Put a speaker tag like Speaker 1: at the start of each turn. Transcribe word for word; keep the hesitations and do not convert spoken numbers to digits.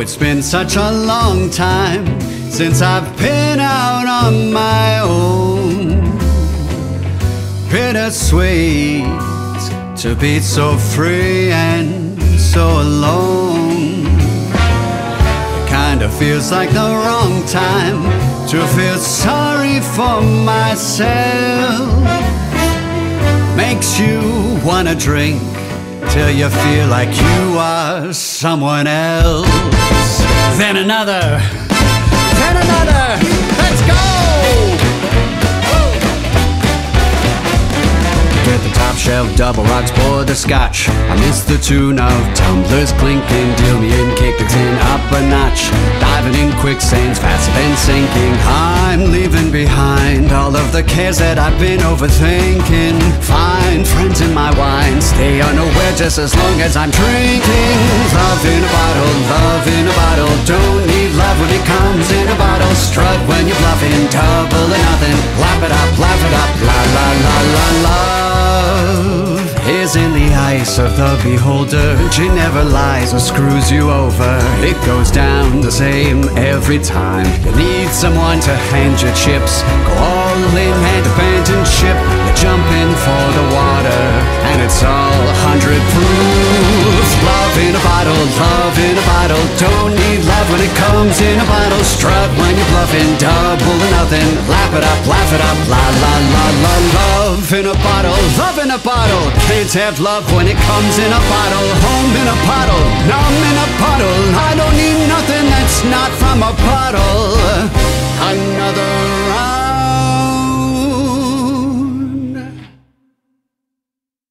Speaker 1: it's been such a long time since I've been out on my own. Bittersweet to be so free and so alone. It kinda feels like the wrong time to feel sorry for myself. Makes you wanna drink till you feel like you are someone else. Then another, then another, let's go! Get the top shelf, double rocks, pour the scotch. I miss the tune of tumblers clinking. Deal me in, kick the tin up a notch. Diving in quicksands, faster than sinking. I'm leaving behind all of the cares that I've been overthinking. Find friends in my wine, stay unaware just as long as I'm drinking. Love in a bottle, love in a bottle. Don't need love when it comes in a bottle. Strut when you're bluffing, double or nothing. Lap it up, laugh it up, la la la la la. Love is in the eyes of the beholder. She never lies or screws you over. It goes down the same every time. You need someone to hand your chips. Go all in and abandon ship. You jump in for the water, and it's all a hundred proof. Love in a bottle, love in a bottle. Don't need love when it comes in a bottle. Strut when you're bluffing, double or nothing. Lap it up, laugh it up, la la la la. Love in a bottle, love in a bottle. Can't have love when it comes in a bottle. Home in a bottle, numb in a bottle. I don't need nothing that's not from a bottle.